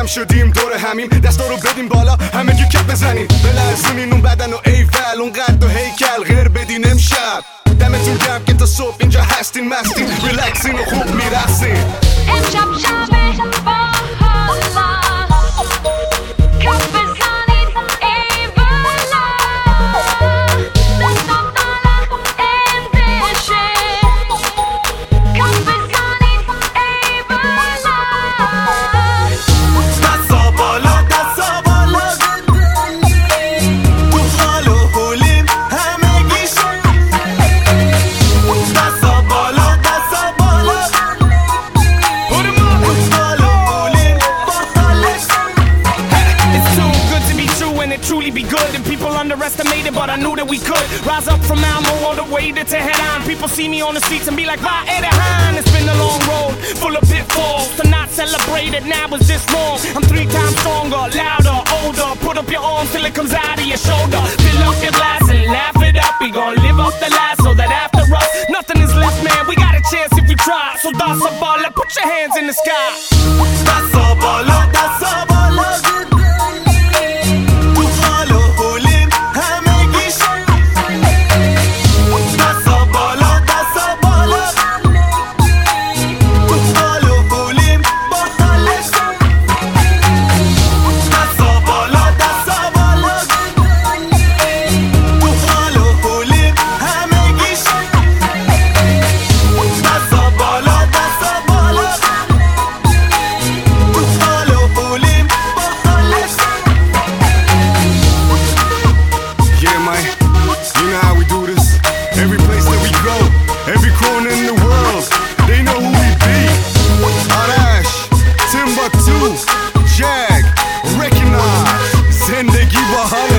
جمع شدیم دور همیم، دستا رو بدیم بالا همگی کپ بزنیم، بلرزونین اون بدن و ایول اون قد و هیکل، غیر بدین امشب دمتون گرم که تا صبح اینجا هستین مستین، ریلکسین و خوب میرسین. امشب شبه با حالا کپ بزنید ای بالا، دستا بالا اندشه کپ بزنید ای بالا، دستا بالا دستا بالا، تو حال و حولیم همگی شد. دستا بالا دستا بالا، truly be good and people underestimated, but I knew that we could rise up from Malmo all the way to Tehran. People see me on the streets and be like, "Va Edehan." It's been a long road full of pitfalls. To not celebrate it now is this wrong. I'm 3 times stronger, louder, older. Put up your arms till it comes out of your shoulder. Fill up your glass and laugh it up. We gon' live off the last so that after us nothing is left, man. We got a chance if we try. So dasa balla, put your hands in the sky. Dasa balla, dasa balla. Every place that we go, every corner in the world, they know who we be. Arash, Timbuktu, Jag, recognize, Zendegi Bahama.